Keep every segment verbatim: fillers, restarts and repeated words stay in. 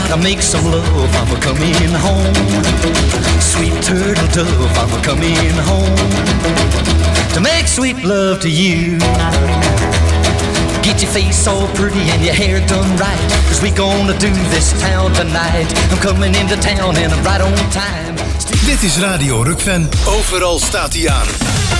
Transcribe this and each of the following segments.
Now make some love, I'm coming home. Sweet turtle dove, I'm coming home. To make sweet love to you. Get your face all pretty and your hair done right, 'cause we gonna do this town tonight. I'm coming into town and I'm right on time. Dit is Radio Rukven. Overal staat hij aan.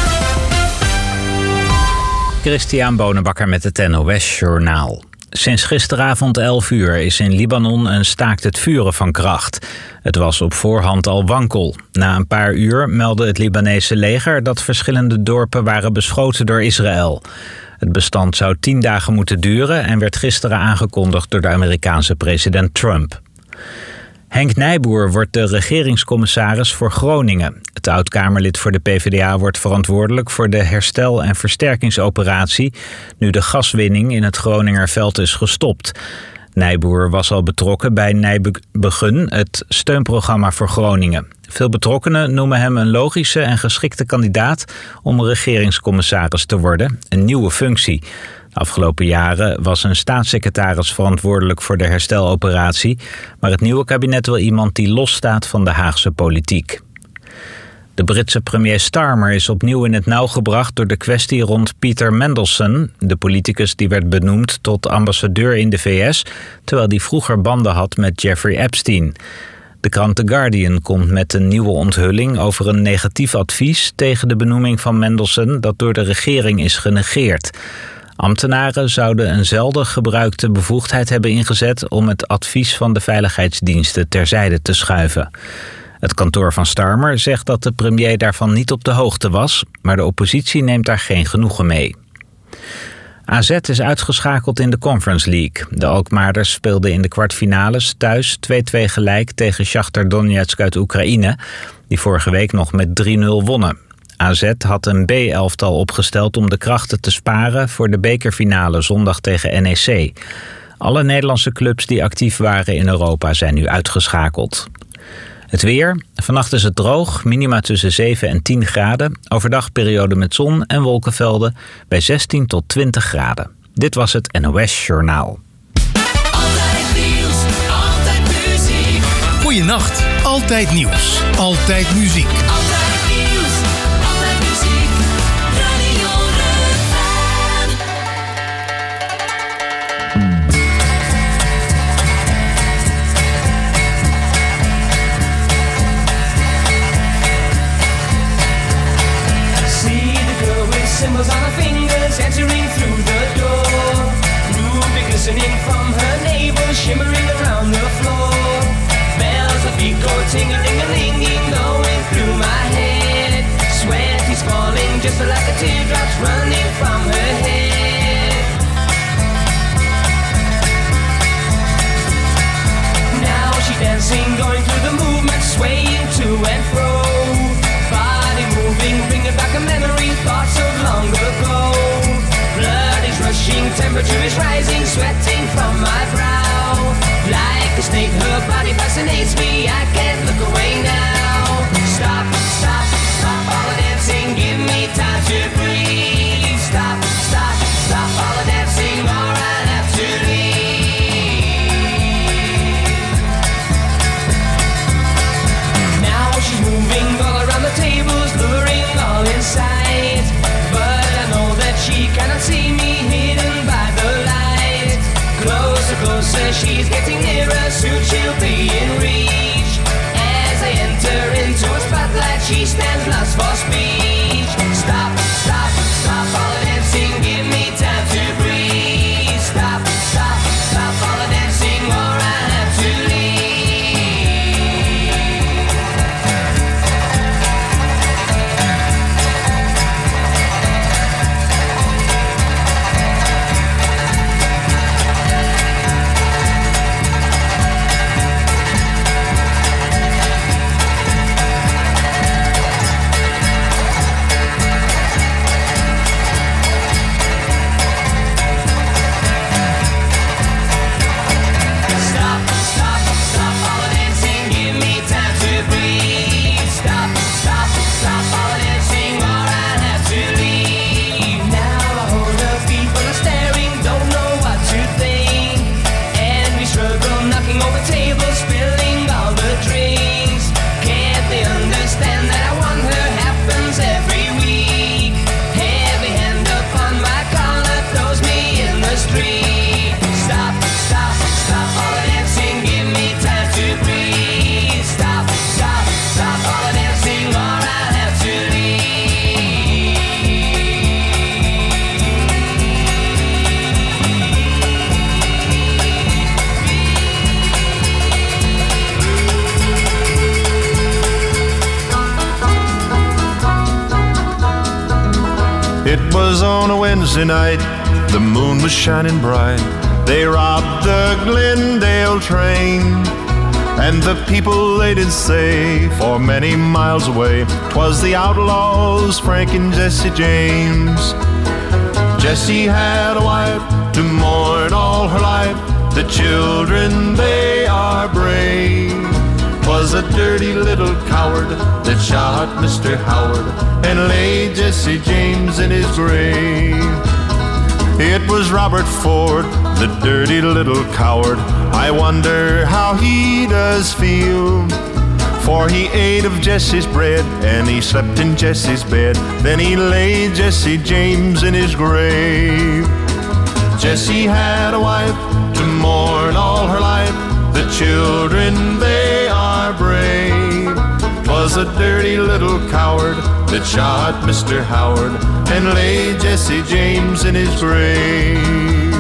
Christian Bonenbakker met het N O S Journaal. Sinds gisteravond elf uur is in Libanon een staakt het vuren van kracht. Het was op voorhand al wankel. Na een paar uur meldde het Libanese leger dat verschillende dorpen waren beschoten door Israël. Het bestand zou tien dagen moeten duren en werd gisteren aangekondigd door de Amerikaanse president Trump. Henk Nijboer wordt de regeringscommissaris voor Groningen. Het oud-Kamerlid voor de P V D A wordt verantwoordelijk voor de herstel- en versterkingsoperatie, nu de gaswinning in het Groningerveld is gestopt. Nijboer was al betrokken bij Nijbegun, het steunprogramma voor Groningen. Veel betrokkenen noemen hem een logische en geschikte kandidaat om regeringscommissaris te worden, een nieuwe functie. De afgelopen jaren was een staatssecretaris verantwoordelijk voor de hersteloperatie, maar het nieuwe kabinet wil iemand die losstaat van de Haagse politiek. De Britse premier Starmer is opnieuw in het nauw gebracht door de kwestie rond Peter Mandelson, de politicus die werd benoemd tot ambassadeur in de V S, terwijl die vroeger banden had met Jeffrey Epstein. De krant The Guardian komt met een nieuwe onthulling over een negatief advies tegen de benoeming van Mandelson dat door de regering is genegeerd. Ambtenaren zouden een zelden gebruikte bevoegdheid hebben ingezet om het advies van de veiligheidsdiensten terzijde te schuiven. Het kantoor van Starmer zegt dat de premier daarvan niet op de hoogte was, maar de oppositie neemt daar geen genoegen mee. A Z is uitgeschakeld in de Conference League. De Alkmaarders speelden in de kwartfinales thuis twee-twee gelijk tegen Shakhtar Donetsk uit Oekraïne, die vorige week nog met drie nul wonnen. A Z had een B-elftal opgesteld om de krachten te sparen voor de bekerfinale zondag tegen N E C. Alle Nederlandse clubs die actief waren in Europa zijn nu uitgeschakeld. Het weer. Vannacht is het droog, minima tussen zeven en tien graden. Overdag periode met zon en wolkenvelden bij zestien tot twintig graden. Dit was het N O S Journaal. Altijd nieuws, altijd muziek. Goeienacht, altijd nieuws, altijd muziek. Altijd nieuws, altijd muziek. Radio Rukven. Symbols on her fingers entering through the door. Ruby glistening from her navel, shimmering around the floor. Bells of feet go ting-a-ling-a-ling-ing, going through my head. Sweat is falling just like a teardrops running from her head. Now she's dancing, going through the movement, swaying to and fro. Body moving, bringing back a memory, thoughts of long ago. Blood is rushing, temperature is rising, sweating from my brow. Like a snake, her body fascinates me, I can't look away now. Stop, stop, stop all the dancing, give me time to breathe. Stop, stop, stop all the dancing, or I'll have to leave. Now she's moving all around the tables, luring all inside. But I know that she cannot see me, hidden by the light. Closer, closer, she's getting nearer, soon she'll be in reach. As I enter into a spotlight, she stands lost for speech. Stop, stop, stop all the dancing, give me time to breathe. Stop, stop, stop all the dancing, or I have to It was on a Wednesday night, the moon was shining bright. They robbed the Glendale train, and the people they did say, for many miles away, 'twas the outlaws, Frank and Jesse James. Jesse had a wife to mourn all her life. The children, they are brave. 'Twas a dirty little coward that shot Mister Howard and laid Jesse James in his grave. It was Robert Ford, the dirty little coward. I wonder how he does feel, for he ate of Jesse's bread and he slept in Jesse's bed. Then he laid Jesse James in his grave. Jesse had a wife to mourn all her life. The children, they are brave. 'Twas a dirty little coward that shot Mister Howard and laid Jesse James in his grave.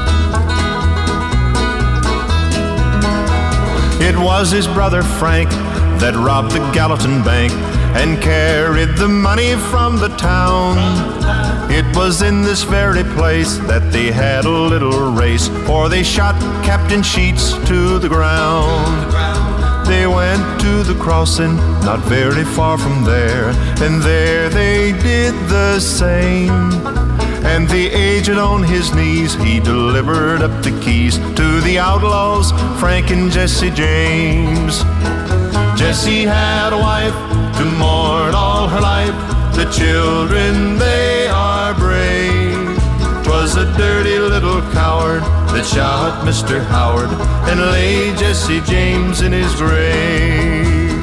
It was his brother Frank that robbed the Gallatin Bank and carried the money from the town. It was in this very place that they had a little race, for they shot Captain Sheets to the ground. They went to the crossing, not very far from there, and there they did the same. And the agent on his knees, he delivered up the keys to the outlaws, Frank and Jesse James. Jesse had a wife to mourn all her life. The children, they are brave. 'Twas a dirty little coward that shot Mister Howard and laid Jesse James in his grave.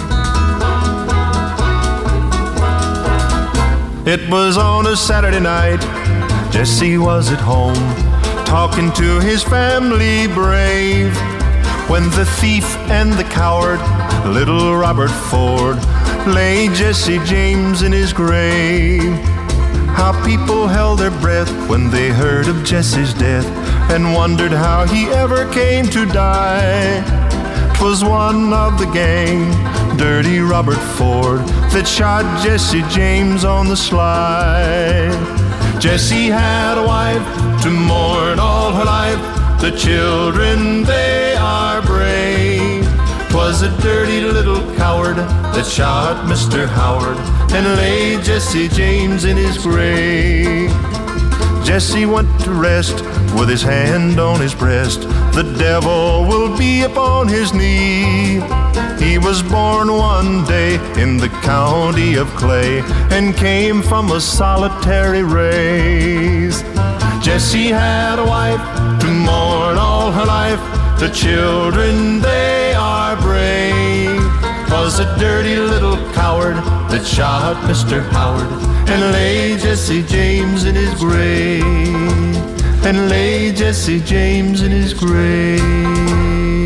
It was on a Saturday night, Jesse was at home, talking to his family brave, when the thief and the coward, little Robert Ford, laid Jesse James in his grave. How people held their breath when they heard of Jesse's death and wondered how he ever came to die. 'Twas one of the gang, dirty Robert Ford, that shot Jesse James on the sly. Jesse had a wife to mourn all her life. The children, they are brave. 'Twas a dirty little coward that shot Mister Howard and laid Jesse James in his grave. Jesse went to rest with his hand on his breast. The devil will be upon his knee. He was born one day in the county of Clay and came from a solitary race. Jesse had a wife to mourn all her life. The children, they are brave. 'Twas a dirty little coward that shot Mister Howard and laid Jesse James in his grave. And laid Jesse James in his grave.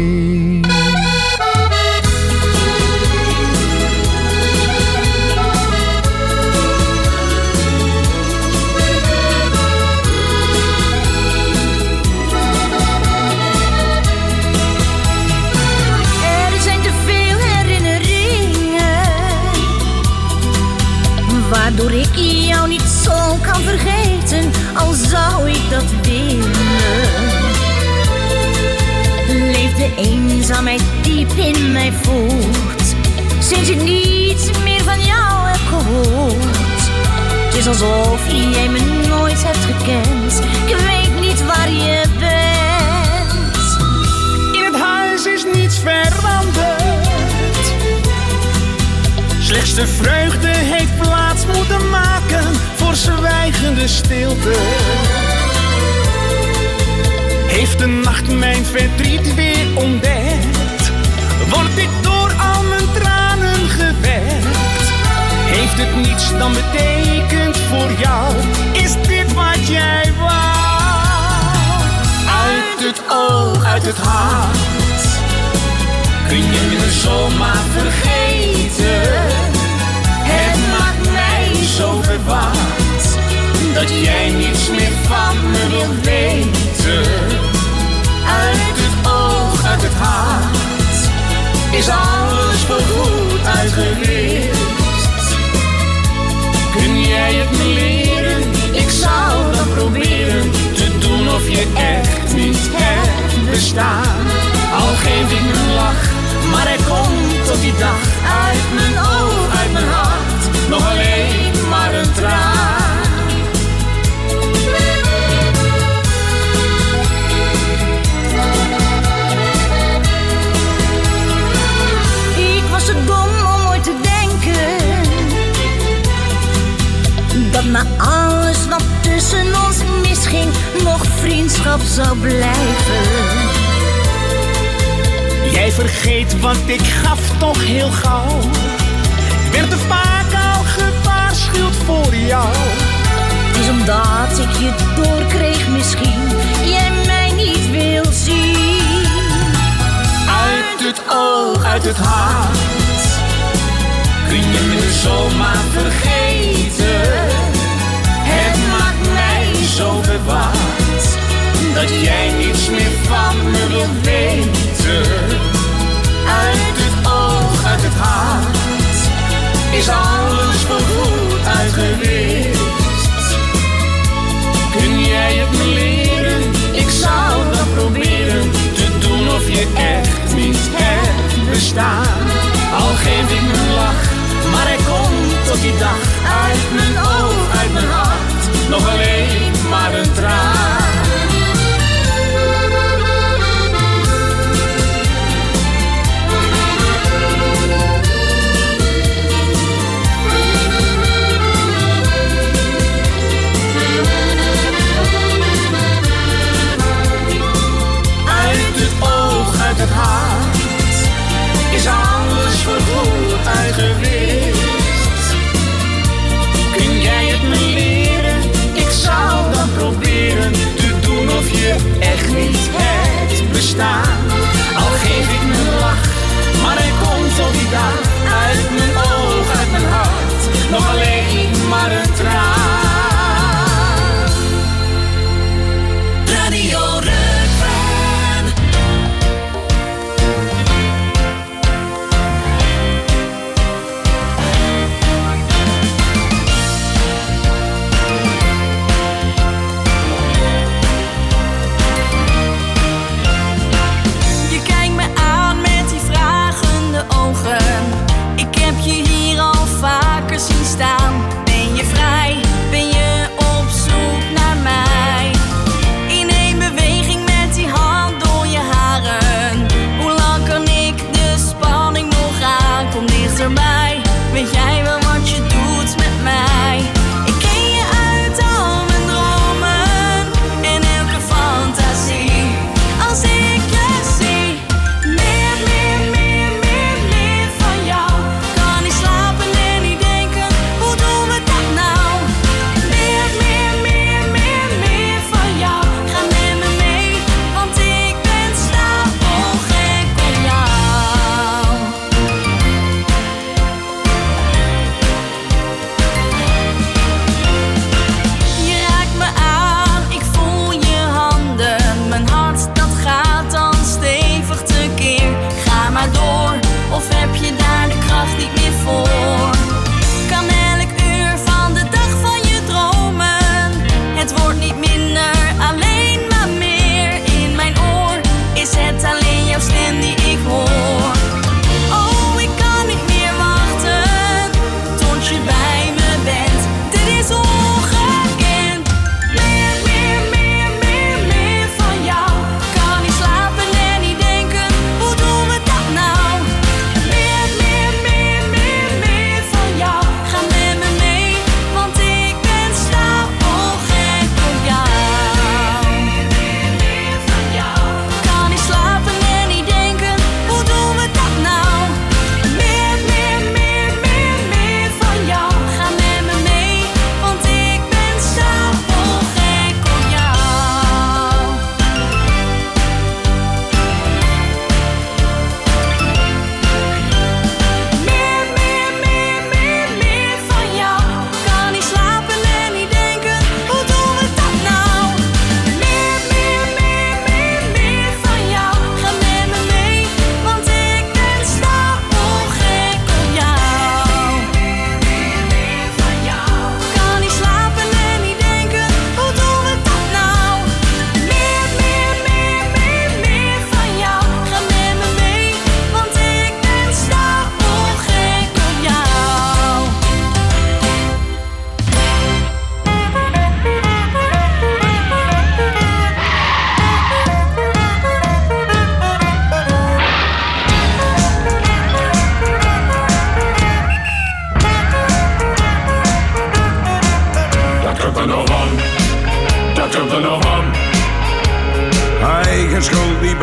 Waardoor ik jou niet zo kan vergeten, al zou ik dat willen. Leeft de eenzaamheid diep in mij voort, sinds ik niets meer van jou heb gehoord. Het is alsof jij me nooit hebt gekend, ik weet niet waar je bent. In het huis is niets veranderd, slechts de vreugde heeft plaats moeten maken voor zwijgende stilte. Heeft de nacht mijn verdriet weer ontdekt? Word ik door al mijn tranen gewekt? Heeft het niets dan betekend voor jou? Is dit wat jij wou? Uit het oog, uit het hart, kun je me zomaar vergeten? Het maakt mij zo verward dat jij niets meer van me wilt weten. Uit het oog, uit het hart, is alles voorgoed uitgewist. Kun jij het me leren? Ik je echt niet hebt bestaan. Al geef ik mijn lach, maar er komt tot die dag. Uit mijn oog, uit mijn hart, nog alleen maar een traan. Ik was te dom om ooit te denken dat na alles wat tussen ons misging nog vriendschap zou blijven. Jij vergeet wat ik gaf toch heel gauw. Ik werd te vaak al gewaarschuwd voor jou. Het is omdat ik je doorkreeg misschien, jij mij niet wil zien. Uit het oog, uit het hart, kun je me zomaar vergeten. Het maakt mij zo verward dat jij niets meer van me wilt weten. Uit het oog, uit het hart, is alles voorgoed uitgewist. Kun jij het me leren? Ik zou dan proberen te doen of je echt niet hebt bestaan. Al geef ik mijn lach, maar er komt tot die dag. Uit mijn oog, uit mijn hart, nog alleen maar een traan. Uit het hart is alles voorgoed uitgewist. Kun jij het me leren? Ik zou dan proberen te doen of je echt niet hebt bestaan. Al geef ik mijn lach, maar er komt op die dag. Uit mijn oog, uit mijn hart, nog alleen maar een traan. Radio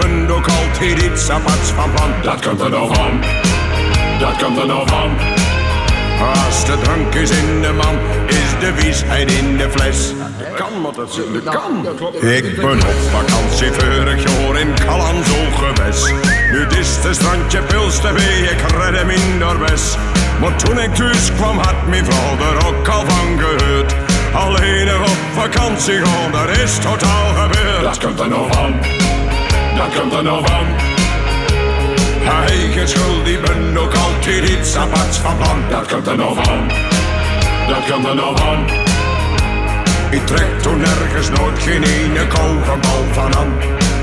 bent ook altijd iets aparts van plan. Dat komt er nou van, dat komt er nou van. Als de drank is in de man, is de wiesheid in de fles. Dat kan, maar dat zit, dat kan. Ik ben op vakantie vorig jaar in Callanzo geweest. Nu is het strandje pils te wee, ik red hem in de west. Maar toen ik thuis kwam had mijn vrouw er ook al van gehoord. Alleen op vakantie gaan, dat is totaal gebeurd. Dat komt er nou van, dat komt er nou van. Eigen schuld, die ben ook altijd iets aparts van plan. Dat komt er nou van, dat komt er nou van. Ik trek toen nergens nooit geen ene kogelbal van aan.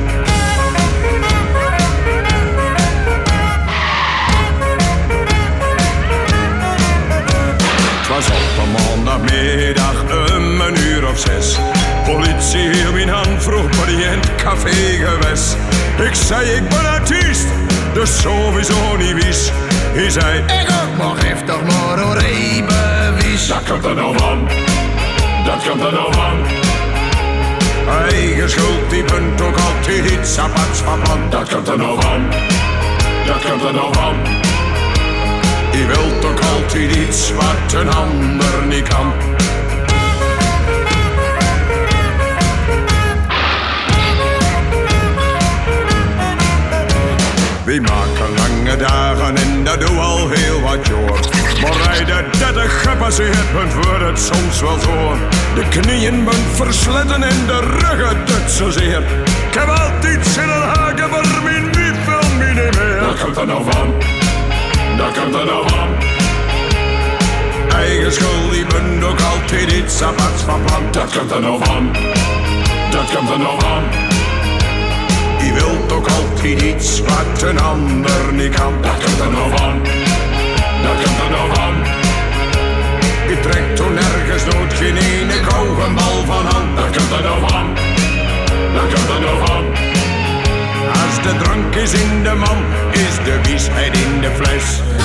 Het was op een maandagmiddag om een uur of zes. Politie hield mijn hand, vroeg ben je in het café geweest. Ik zei ik ben artiest, dus sowieso niet wies. Hij zei ik ook, maar geef toch maar een rijbewijs. Dat komt er nou van, dat komt er nou van. Eigen schuld, die bent ook altijd iets aparts van plan. Dat komt er nou van, dat komt er nou van. Je wilt ook altijd iets wat een ander niet kan. We maken lange dagen en dat doen al heel wat jaar. Maar rijden dertig gepasseerd bent, wordt het soms wel zo. De knieën bent versleten en de ruggen doet zozeer. Ik heb altijd zin in haken, maar mijn wief wil me niet meer. Dat komt er nou van, dat komt er nou van. Eigen schuld, die bent ook altijd iets aparts van plan. Dat komt er nou van, dat komt er nou van. Je wilt ook altijd iets wat een ander niet kan. Dat komt er nou van, dat komt er nou van. Je trekt toen nergens nooit geen ene kogelbal van hand. Dat komt er nou van, dat komt er nou van. Als de drank is in de man, is de wiesheid in de fles.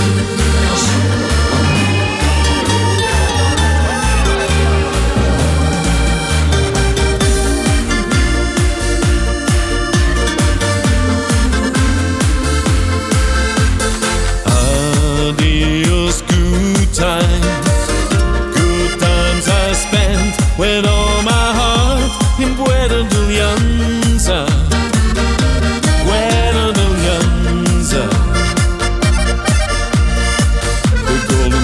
Adios, good times, good times I spent with all my heart in Puerto de Alianza, Puerto de Alianza. The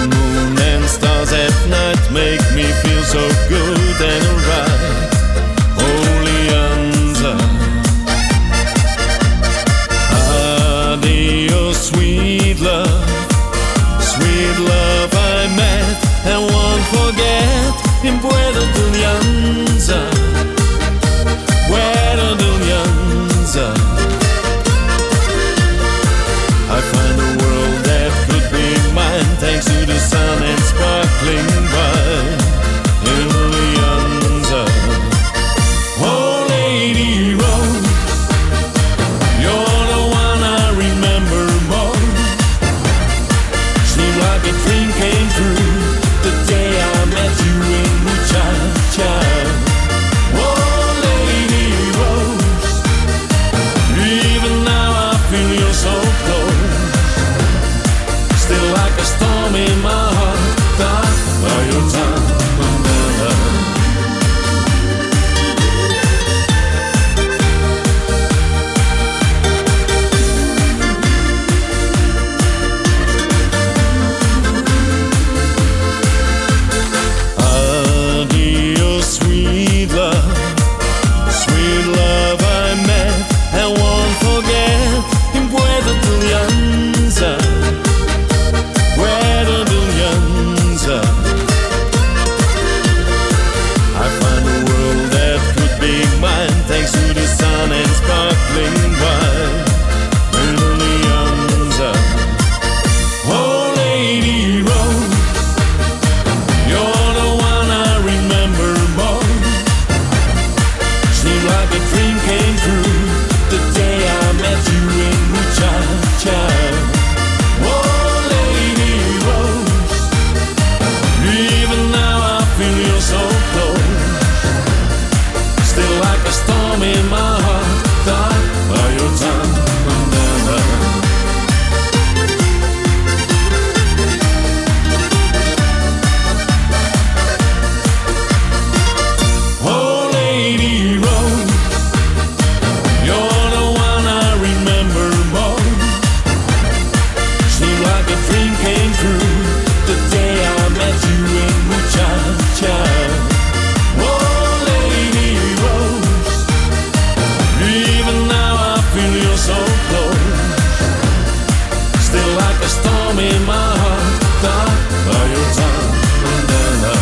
close. Still like a storm in my heart, caught by your tongue. Na-na.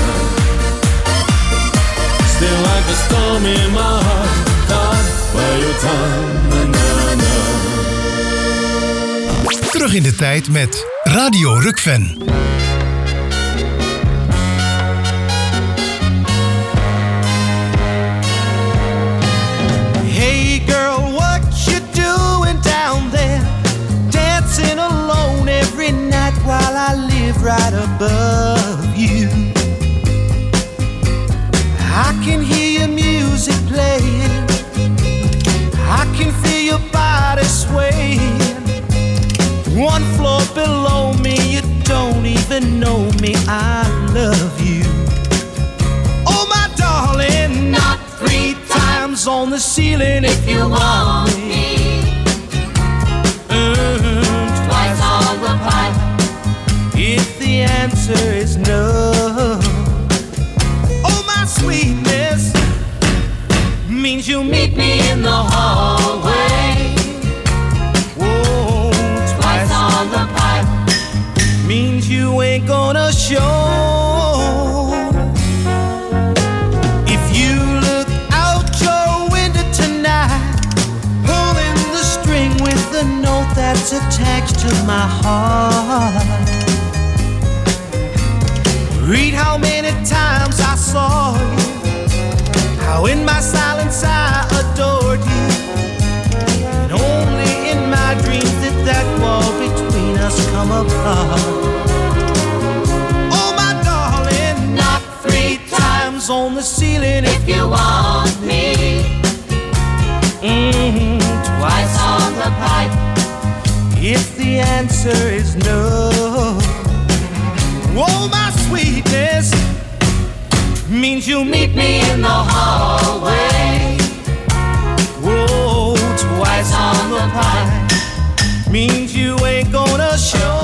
Still like a storm in my heart, caught by your tongue. Na-na. Terug in de tijd met Radio Rukven. Hey girl, what you doing down there? Dancing alone every night while I live right above you. I can hear your music playing, I can feel your body swaying. One floor below me, you don't even know me, I love you. Oh my darling, not three times on the ceiling if you want me. Mm, twice on the pipe if the answer is no. Oh my sweetness means you'll meet me in the hallway. Whoa, twice on the pipe means you ain't gonna show. If you look out your window tonight, pulling the string with the note that's attached to my heart. Read how many times I saw you, how in my silence I adored you, and only in my dreams did that wall between us come apart. Oh my darling, not three times on the ceiling if you want me. Mm-hmm, twice on the pipe if the answer is no. Oh my sweetness means you'll meet me in the hallway. Whoa, twice on the pipe means you ain't gonna show.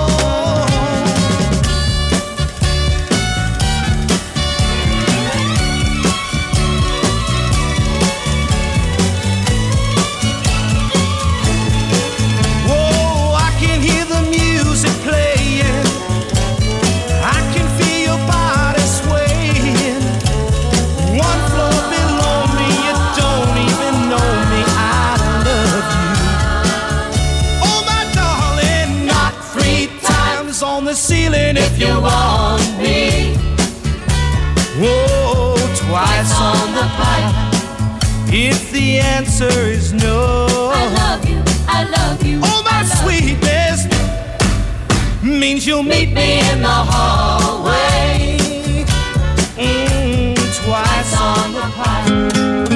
Ceiling if you want me. Whoa, twice on the pipe if the answer is no. I love you, I love you. Oh my sweetness means you'll meet me in the hallway. Mm, twice on the pipe.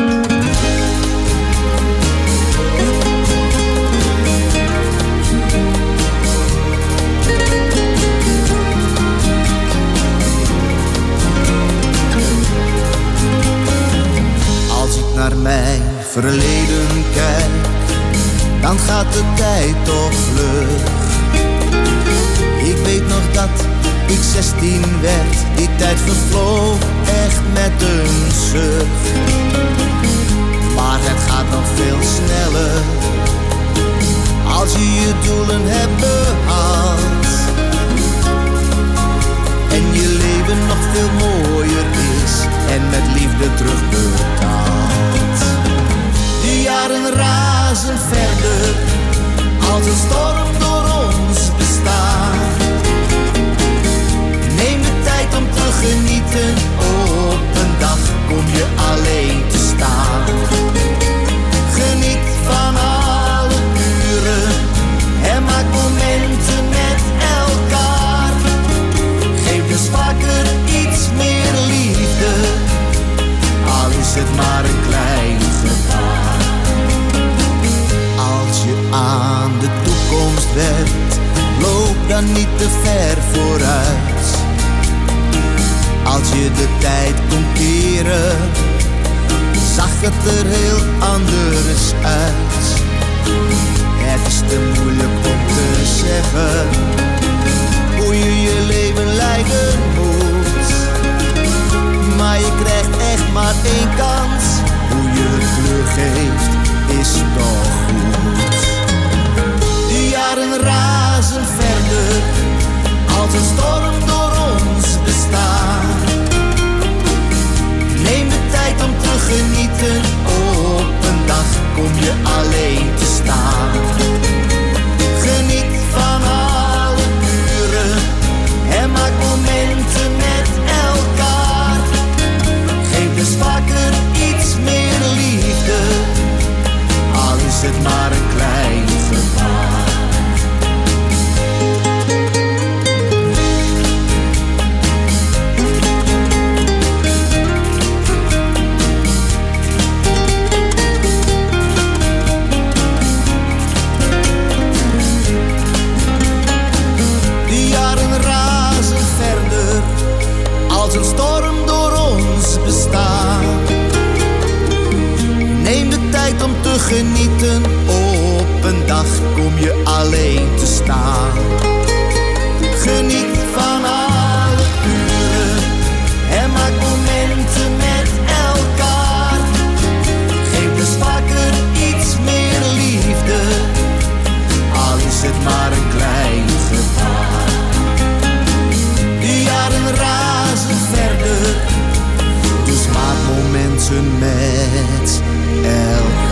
Naar mijn verleden kijk, dan gaat de tijd toch vlug. Ik weet nog dat ik zestien werd, die tijd vervloog echt met een zucht. Maar het gaat nog veel sneller, als je je doelen hebt behaald. En je leven nog veel mooier is, en met liefde terugbetaald. De jaren razen verder, als een storm door ons bestaan. Neem de tijd om te genieten, op een dag kom je alleen te staan. Geniet van alle uren, en maak momenten met elkaar. Geef dus vaker iets meer liefde, al is het maar een klein gebaar. Als je aan de toekomst werkt, loop dan niet te ver vooruit. Als je de tijd kon keren, zag het er heel anders uit. Het is te moeilijk om te zeggen hoe je je leven leiden moet. Maar je krijgt echt maar één kans, hoe je het teruggeeft is toch goed. je alleen te staan. Geniet van alle uren en maak momenten met elkaar. Geef dus vaker iets meer liefde, al is het maar een klein gebaar. De jaren razen verder, dus maak momenten met elkaar.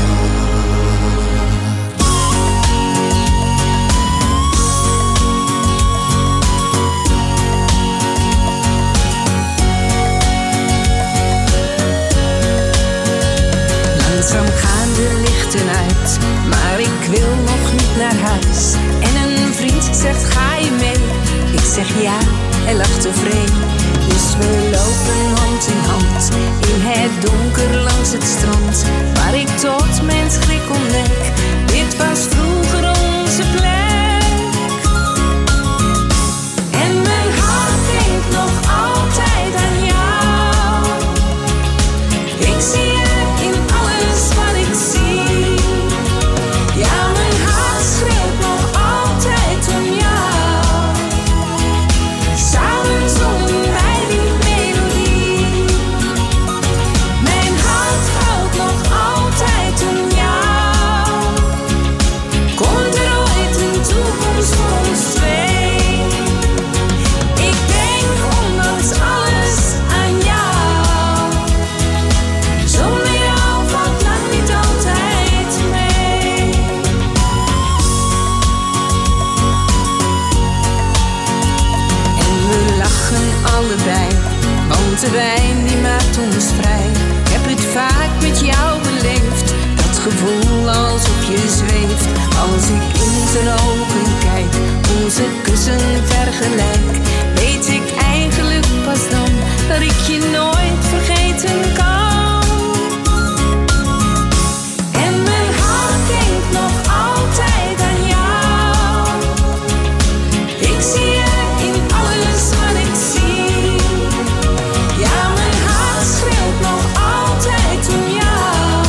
Langzaam gaan de lichten uit, maar ik wil nog niet naar huis. En een vriend zegt ga je mee? Ik zeg ja, hij lacht tevreden. Dus we lopen hand in hand in het donker langs het strand, waar ik tot mijn schrik ontdek, dit was vroeger onze plek. En mijn hart denkt nog altijd aan jou. Ik zie je in alles wat ik zie. Ja, mijn hart schreeuwt nog altijd om jou. Samen zongen wij die melodie. Mijn hart houdt nog altijd om jou. Komt er ooit een toekomst voor ons twee? Ik denk ondanks alles aan jou. Zonder jou valt lang niet altijd mee. En we lachen allebei, want de wijn die maakt ons vrij. Ik heb het vaak met jou beleefd, dat gevoel alsof je zweeft. Als ik in zijn ogen kijk, onze kussen vergelijk, weet ik eigenlijk pas dan dat ik je nooit vergeten kan. En mijn hart denkt nog altijd aan jou. Ik zie je in alles wat ik zie. Ja, mijn hart schreeuwt nog altijd om jou.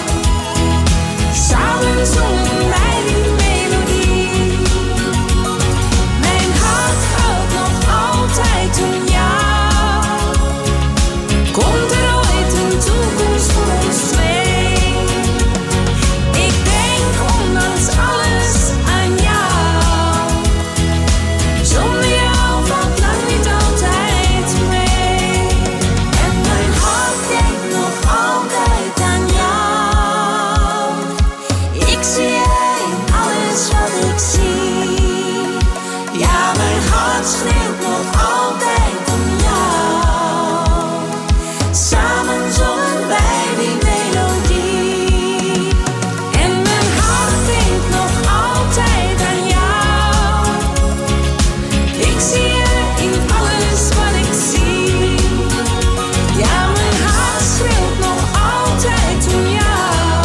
Samen zongen wij die melodie. Mijn hart houdt nog altijd om jou. Komt er ooit een toekomst voor ons twee? Ik denk ondanks alles aan jou. Zonder jou valt lang niet altijd mee. En mijn hart denkt nog altijd aan jou. Ik zie je in alles wat ik zie. Ja, mijn hart schreeuwt nog altijd om jou. Samen zongen wij die melodie. En mijn hart denkt nog altijd aan jou. Ik zie je in alles wat ik zie. Ja, mijn hart schreeuwt nog altijd om jou.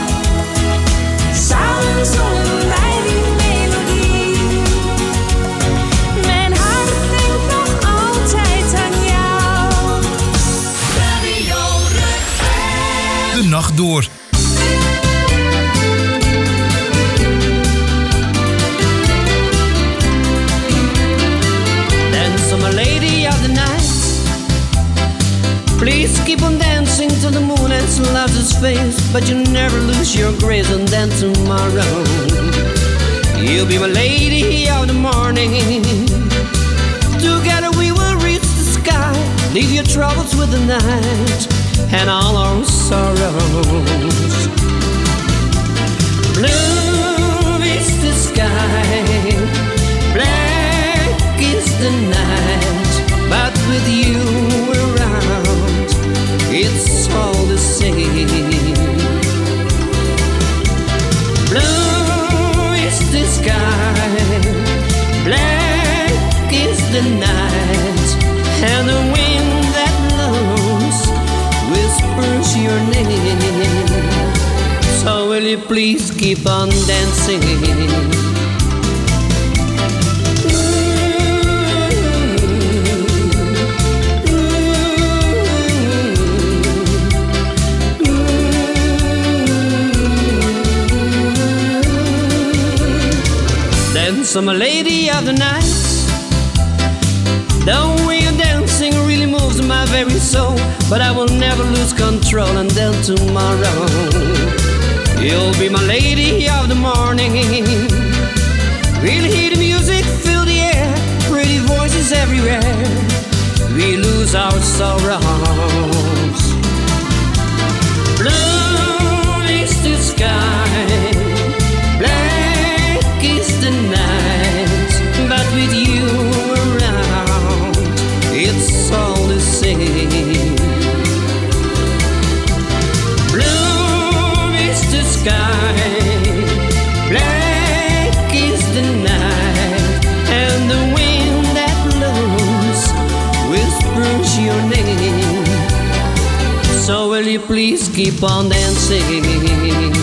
Samen zongen wij die melodie. Mijn hart denkt nog altijd aan jou. Radio Rutger. De nacht door. Dance, my lady of the night. Please keep on dancing till the moon has lost its face, but you never lose your grace, and then tomorrow you'll be my lady of the morning. Together we will reach the sky, leave your troubles with the night and all our sorrows. Blue is the sky, black is the night, but with you around, it's all the same. Blue is the sky, black is the night, and the wind that blows whispers your name. So will you please keep on dancing? dance, I'm a lady of the night. The way you're dancing really moves my very soul, but I will never lose control until tomorrow. You'll be my lady of the morning. We'll hear the music, fill the air, pretty voices everywhere. We lose our sorrows. Blue is the sky, black is the night, but with you around, it's all the same. Blue is the sky, black is the night, and the wind that blows whispers your name. So will you please keep on dancing?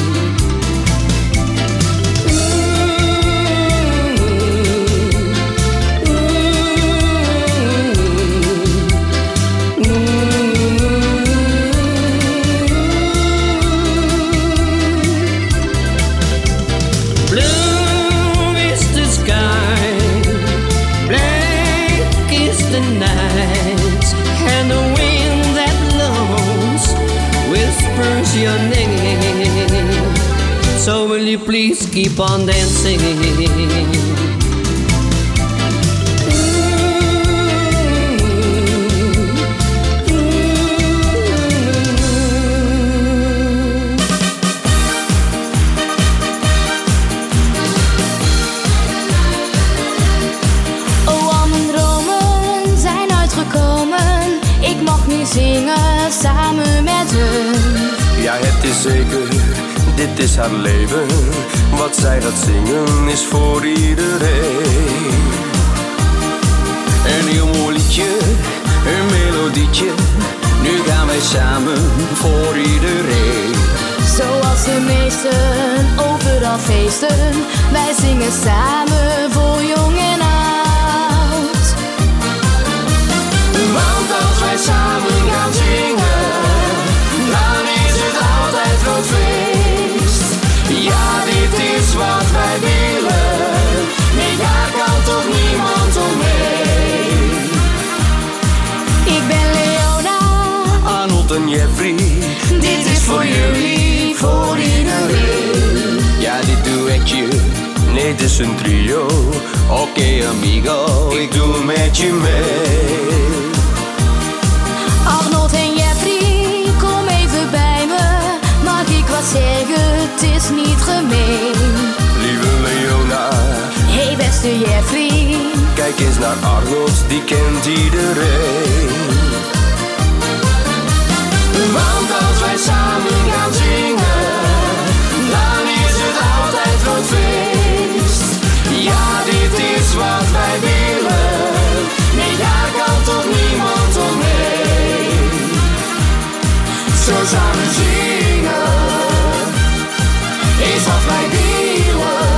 Your name. So will you please keep on dancing? Oh, al mijn dromen zijn uitgekomen. Ik mag nu zingen samen met hem. Ja, het is zeker, dit is haar leven. Wat zij gaat zingen is voor iedereen. Een heel mooi liedje, een melodietje. Nu gaan wij samen voor iedereen. Zoals de meesten overal feesten. Wij zingen samen voor jong en oud. Want als wij samen gaan zingen, dan is het altijd groot feest. Ja, dit is wat wij willen. Nee, daar kan toch niemand omheen. Ik ben Leona, Arnold en Jeffrey. Dit is voor jullie, voor iedereen. Ja, dit duetje, nee, het is een trio. Oké, okay, amigo, ik doe met je mee. Arnold en Jeffrey, kom even bij me. Mag ik wat zeggen, het is niet gemeen. Lieve Leona, hey beste Jeffrey, kijk eens naar Arnold, die kent iedereen. Want als wij samen gaan zingen, dan is het altijd groot feest. Ja, dit is wat wij willen. Nee, daar kan toch niemand omheen. Zo samen zingen is wat wij willen.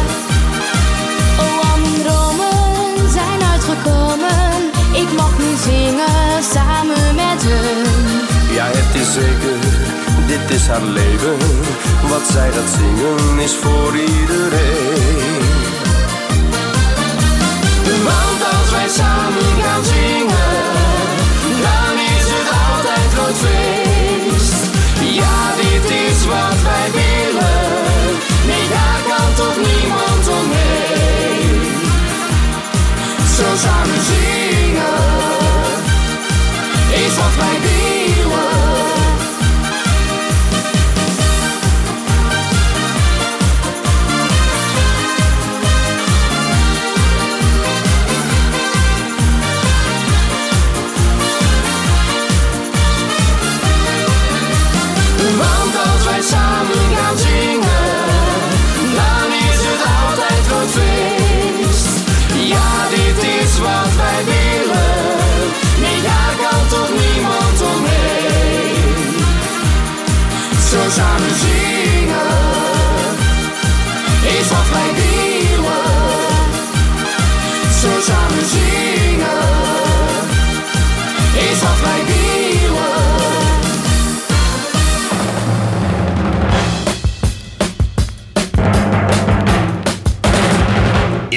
oh al mijn dromen zijn uitgekomen. Ik mag nu zingen samen met hem. Ja, het is zeker, dit is haar leven. Wat zij gaat zingen is voor iedereen. Want als wij samen gaan zingen, dan is het altijd groot feest. Ja, dit is wat wij willen. Nee, daar kan toch niemand omheen. Zo samen zingen is wat wij willen.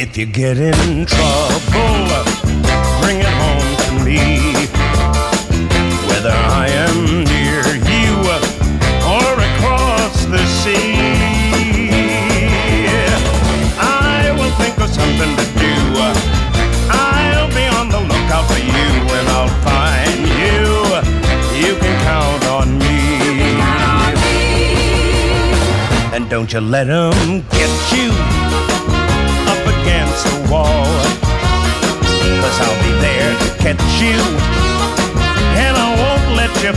If you get in trouble, bring it home to me. Whether I am near you or across the sea, I will think of something to do. I'll be on the lookout for you, and I'll find you. You can count on me. And don't you let them get you up against the wall, 'cause I'll be there to catch you, and I won't let you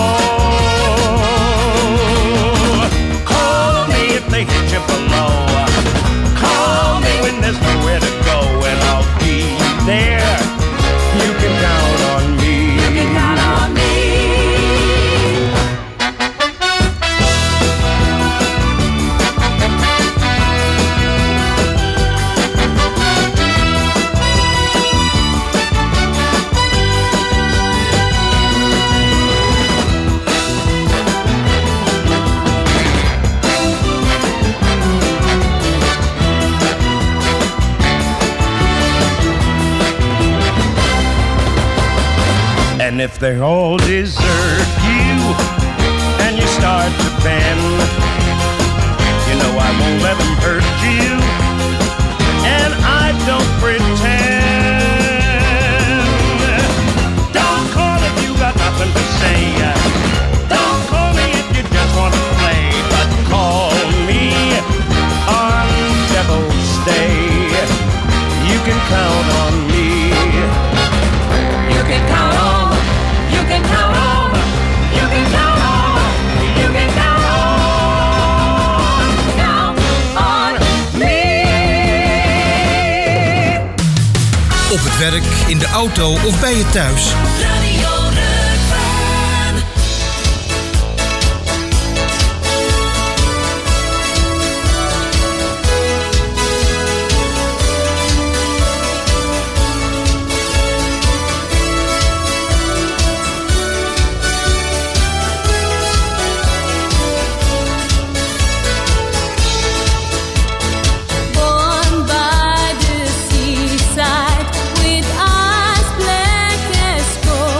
fall. Call me if they hit you below. Call me when there's nowhere to go, and I'll be there. You can count on me. You can count on me. And if they all desert you and you start to bend, you know I won't let them hurt you, and I don't pretend. Don't call if you got nothing to say. Don't call me if you just want to play, but call me on Devil's Day. You can count on me. You can count on. You can count on, you can count on, you can count on, count on me. Op het werk, in de auto of bij je thuis. Radio Rukven. Born by the seaside with eyes black as gold.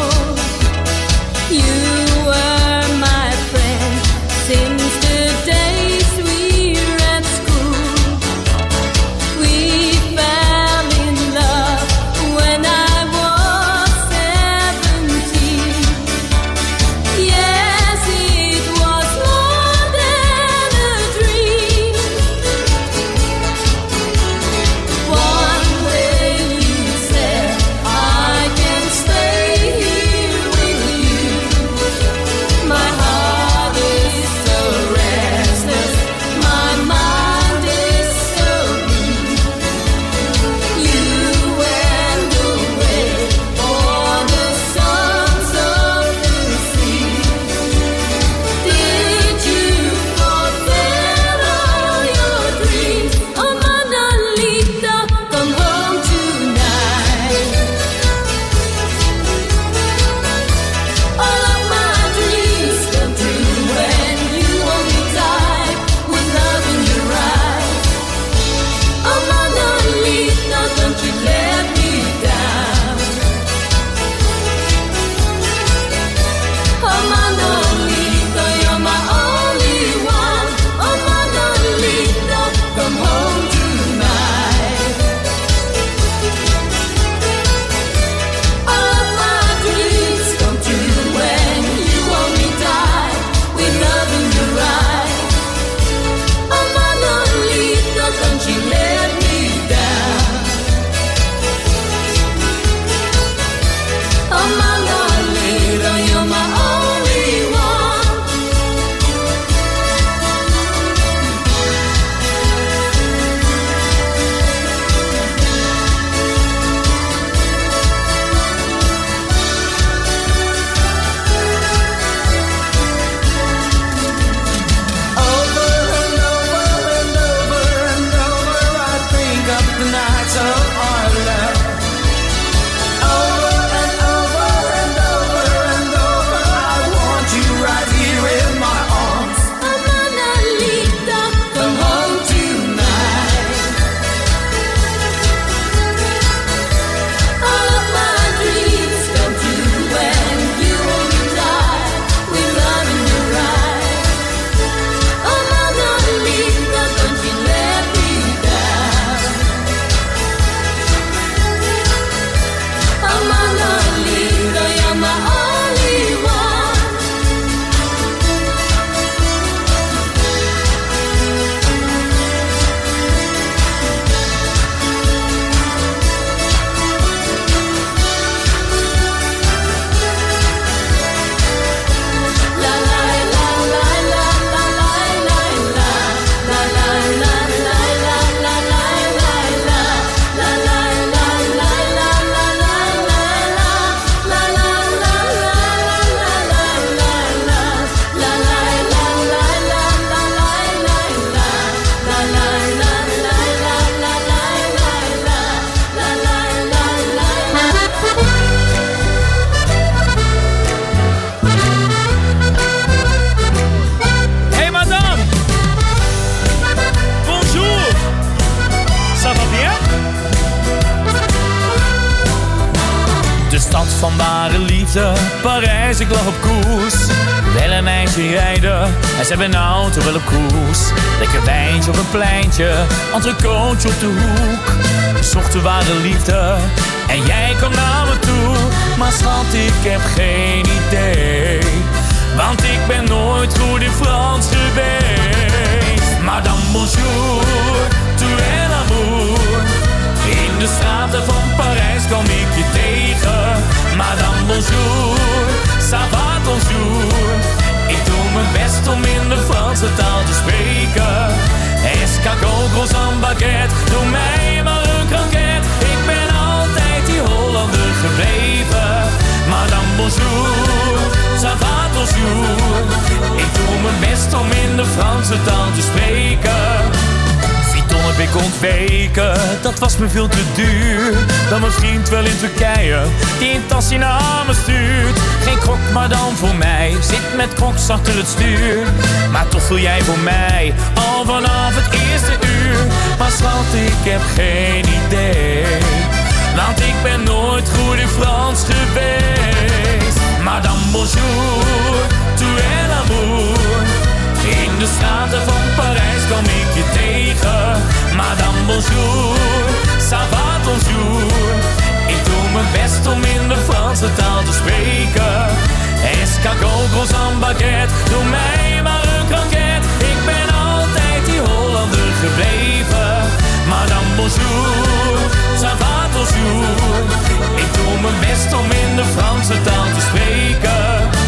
stad van ware liefde, Parijs, ik lag op koers. Wel een meisje rijden en ze hebben een auto wel op koers. Lekker wijntje op een pleintje, entrecootje op de hoek. We zochten ware liefde en jij kwam naar me toe. Maar schat, ik heb geen idee, want ik ben nooit goed in Frans geweest. Madame, bonjour, tu es l'amour. In de straten van Parijs kwam ik je tegen. Madame, bonjour, ça va bonjour. Ik doe mijn best om in de Franse taal te spreken. Escargot, croissant, baguette, doe mij maar een croquette. Ik ben altijd die Hollander gebleven. Madame, bonjour, ça va bonjour. Ik doe mijn best om in de Franse taal te spreken. Vuitton heb ik ontweken, dat was me veel te duur. Dan mijn vriend wel in Turkije, die een tasje naar me stuurt. Geen krok, maar dan voor mij, zit met kroks achter het stuur. Maar toch voel jij voor mij, al vanaf het eerste uur. Maar schat, ik heb geen idee, want ik ben nooit goed in Frans geweest. Madame, bonjour, tu es l'amour. In de straten van Parijs kwam ik je tegen. Madame, bonjour, ça va bonjour. Ik doe mijn best om in de Franse taal te spreken. Escargot, croissant, baguette, doe mij maar een croquette. Ik ben altijd die Hollander gebleven. Madame, bonjour, ça va bonjour. Ik doe mijn best om in de Franse taal te spreken.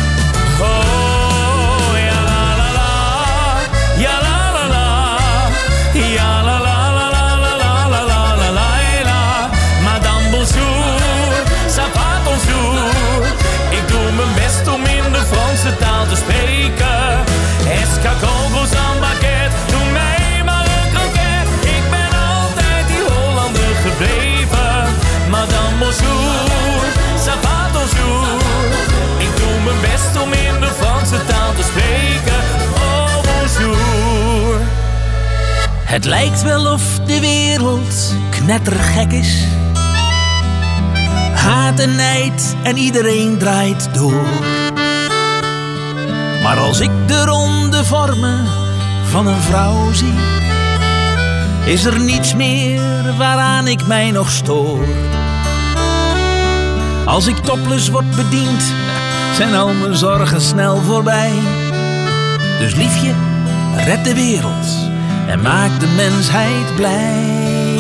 Oh, ja la la la, ja la la la, ja la la la la la la la la la la la. Madame, bonjour, ça va bonjour. Ik doe mijn best om in de Franse taal te spreken. Escargot, croissant, baguette, doe mij maar een croquette. Ik ben altijd die Hollander gebleven. Madame, bonjour, ça va bonjour. Ik doe mijn best om in de Franse taal te spreken. Oh, bonjour. Het lijkt wel of de wereld knettergek is. Haat en nijd en iedereen draait door. Maar als ik de ronde vormen van een vrouw zie, is er niets meer waaraan ik mij nog stoor. Als ik topless word bediend, zijn al mijn zorgen snel voorbij. Dus liefje, red de wereld en maak de mensheid blij.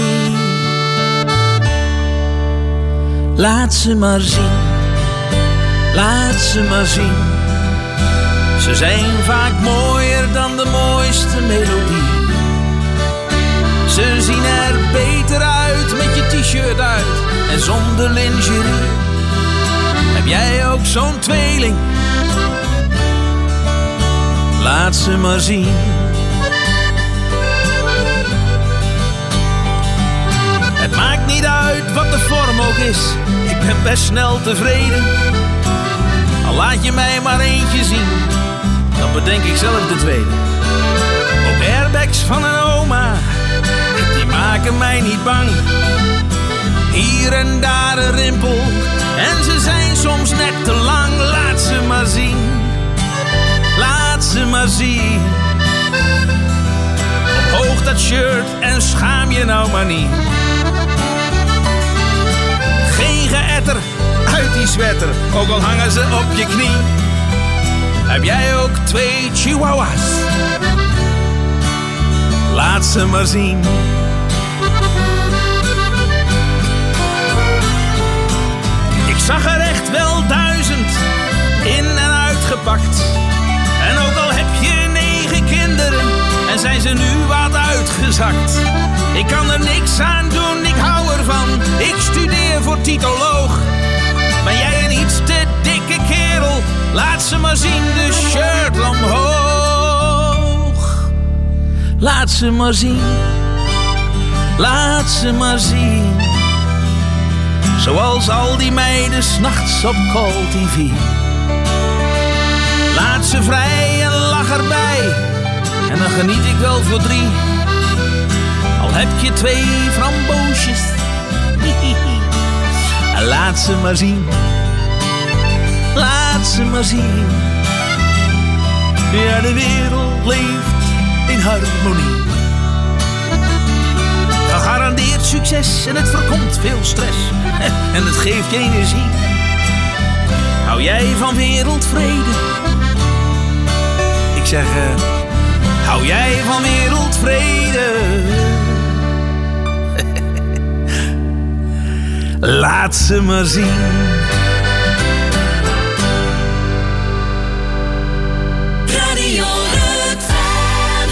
Laat ze maar zien, laat ze maar zien. Ze zijn vaak mooier dan de mooiste melodie. Ze zien er beter uit met je t-shirt uit en zonder lingerie. Heb jij ook zo'n tweeling? Laat ze maar zien. Het maakt niet uit wat de vorm ook is, ik ben best snel tevreden. Al laat je mij maar eentje zien, dan bedenk ik zelf de tweede. Op airbags van een oma, die maken mij niet bang. Hier en daar een rimpel en ze zijn soms net te lang. Laat ze maar zien, laat ze maar zien. Omhoog dat shirt en schaam je nou maar niet. Geen geëtter uit die sweater, ook al hangen ze op je knie. Heb jij ook twee chihuahuas? Laat ze maar zien. Ik zag er echt wel duizend in en uitgepakt. En ook al heb je negen kinderen en zijn ze nu wat uitgezakt. Ik kan er niks aan doen, ik hou ervan. Ik studeer voor titoloog. Ben jij een iets te dikke kerel? Laat ze maar zien, de shirt omhoog. Laat ze maar zien, laat ze maar zien. Zoals al die meiden 's nachts op Call T V. Laat ze vrij en lach erbij, en dan geniet ik wel voor drie. Al heb je twee framboosjes, laat ze maar zien. ze maar zien. Ja, de wereld leeft in harmonie. Gegarandeerd succes en het voorkomt veel stress. En het geeft je energie. Hou jij van wereldvrede? Ik zeg, uh, hou jij van wereldvrede? Laat ze maar zien. Radio Rukven.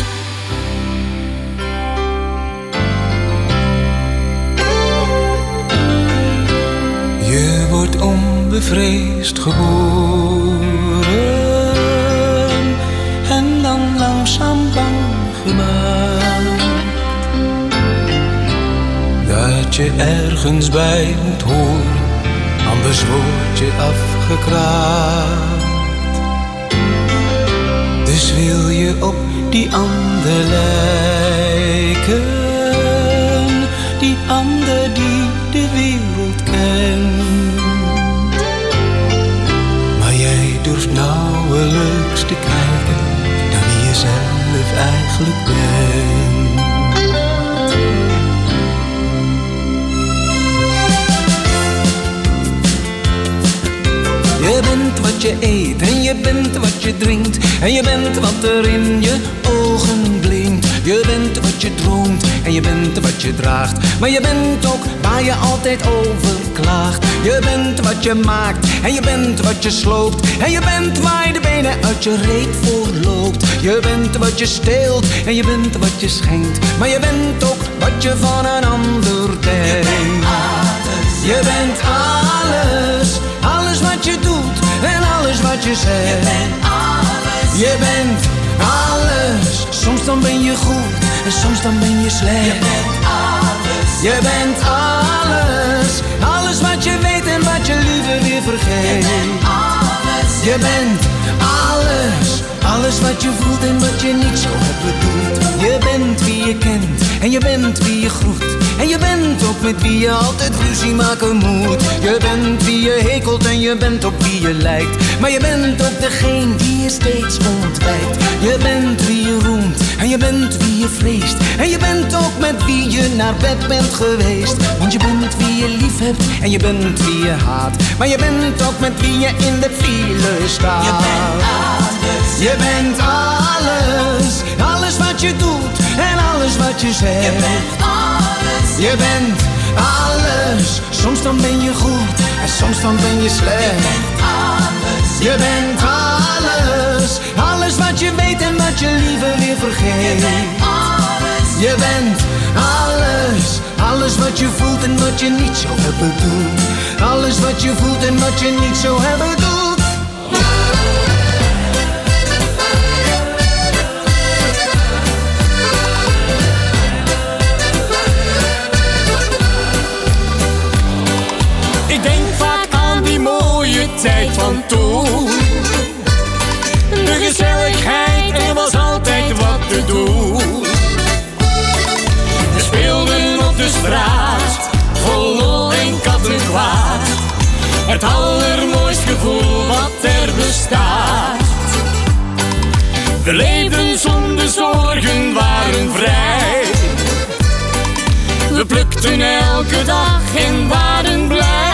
Je wordt onbevreesd geboren en dan langzaam bang gemaakt. Dat je ergens bij moet horen, anders word je afgekraakt. Dus wil je op die ander lijken, die ander die de wereld kent. Maar jij durft nauwelijks te kijken naar wie je zelf eigenlijk bent. Je bent wat je eet en je bent wat je drinkt. En je bent wat er in je ogen blinkt. Je bent wat je droomt en je bent wat je draagt. Maar je bent ook waar je altijd over klaagt. Je bent wat je maakt en je bent wat je sloopt. En je bent waar je de benen uit je reet voor loopt. Je bent wat je steelt en je bent wat je schenkt. Maar je bent ook wat je van een ander denkt. Je bent alles, alles wat je doet en alles wat je zegt. Je bent alles. Je bent alles. Soms dan ben je goed en soms dan ben je slecht. Je bent alles. Je bent alles. Alles wat je weet en wat je liever weer vergeet. Je bent alles. Je bent alles. Alles wat je voelt en wat je niet zo hebt bedoeld. Je bent wie je kent en je bent wie je groet. En je bent ook met wie je altijd ruzie maken moet. Je bent wie je hekelt en je bent op wie je lijkt. Maar je bent ook degene die je steeds ontwijkt. Je bent wie je roemt en je bent wie je vreest. En je bent ook met wie je naar bed bent geweest. Want je bent wie je lief hebt en je bent wie je haat. Maar je bent ook met wie je in de file staat. Je bent alles. Je bent alles. Alles wat je doet en alles wat je zegt. Je bent alles. Je bent alles. Soms dan ben je goed en soms dan ben je slecht. Je bent alles. Je bent alles. Alles wat je weet en wat je liever weer vergeet. Je bent alles. Je bent alles. Alles wat je voelt en wat je niet zo hebt bedoeld. Alles wat je voelt en wat je niet zo hebt bedoeld. Ik denk vaak aan die mooie tijd van toen. De gezelligheid, er was altijd wat te doen. We speelden op de straat, vol lol en kattenkwaad. Het allermooiste gevoel wat er bestaat. We leefden zonder zorgen, waren vrij. We plukten elke dag en waren blij.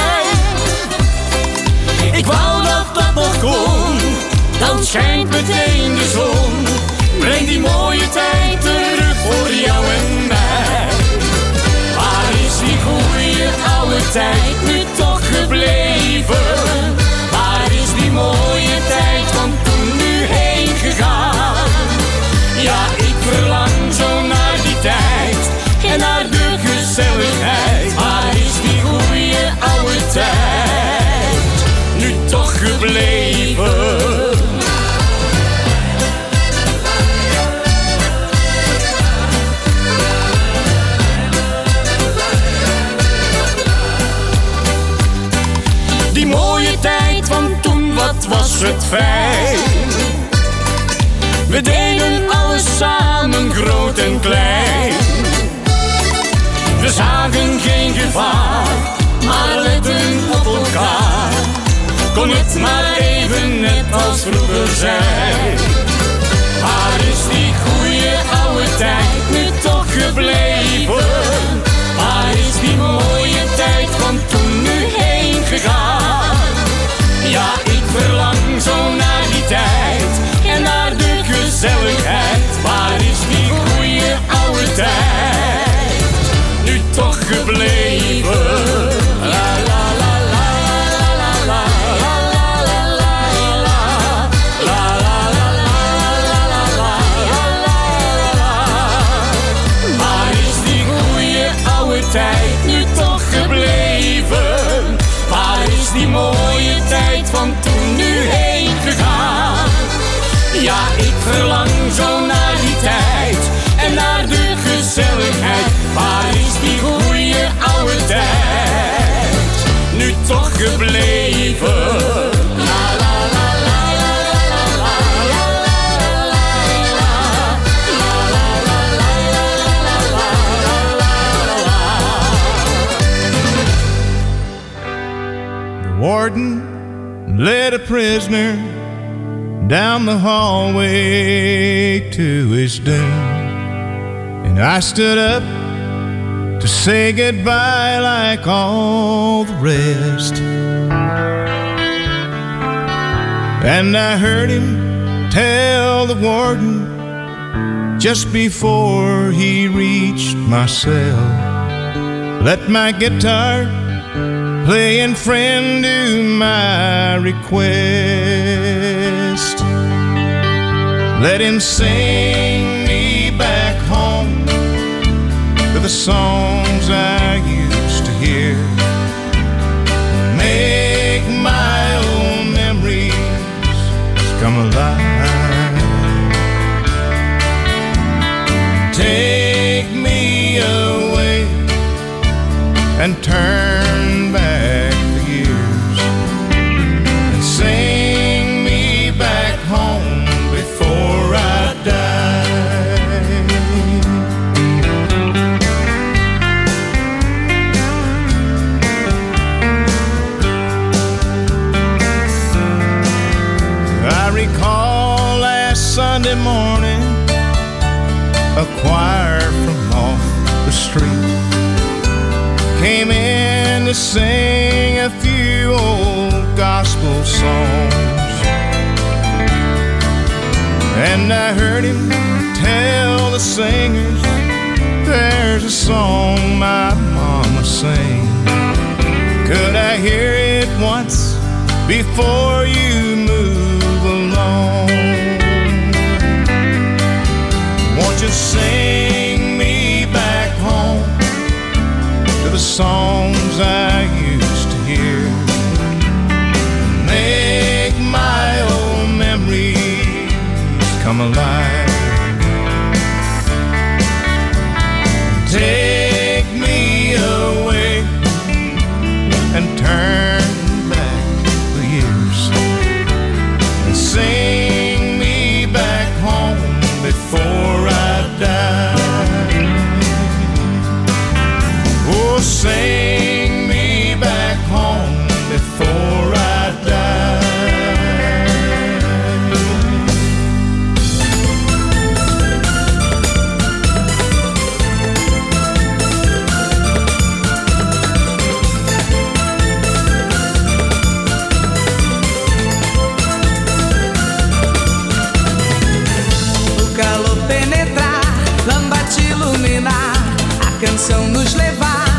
Ik wou dat dat nog kon, dan schijnt meteen de zon. Breng die mooie tijd terug voor jou en mij. Waar is die goede oude tijd nu toch gebleven? Waar is die mooie tijd van toen nu heen gegaan? Ja, ik verlang zo naar die tijd en naar de gezelligheid. Waar is die goede oude tijd nu toch gebleven? Die mooie tijd van toen, wat was het fijn. We deden alles samen, groot en klein. We zagen geen gevaar, maar letten op elkaar. Kon het maar even net als vroeger zijn. Waar is die goeie oude tijd nu toch gebleven? Waar is die mooie tijd van toen nu heen gegaan? Ja, ik verlang zo naar die tijd en naar de gezelligheid. Waar is die goeie oude tijd nu toch gebleven? La la la la la la la la la la la la la la. Waar is die goeie oude tijd nu toch gebleven? Waar is die mooie tijd van toen nu heen gegaan? Ja, ik verlang zo naar die tijd en naar de gezelligheid. Waar is die goeie oude tijd nu toch gebleven? La la la la la la la la la The warden led a prisoner down the hallway to his doom, and I stood up to say goodbye like all the rest. And I heard him tell the warden just before he reached my cell, let my guitar playing friend do my request. Let him sing me back home to the songs I used to hear. Make my old memories come alive. Take me away and turn back the years and sing me back home before I die. I recall last Sunday morning a choir from off the street came in to sing a few old gospel songs, and I heard him tell the singers there's a song my mama sang. Could I hear it once before you move along? Won't you sing me back home to the songs I used to hear? Make my old memories come alive. Take me away and turn back the years and sing me back home before I die. Oh, sing me back home before I die. O calor penetrar, lamba te iluminar, a canção nos levar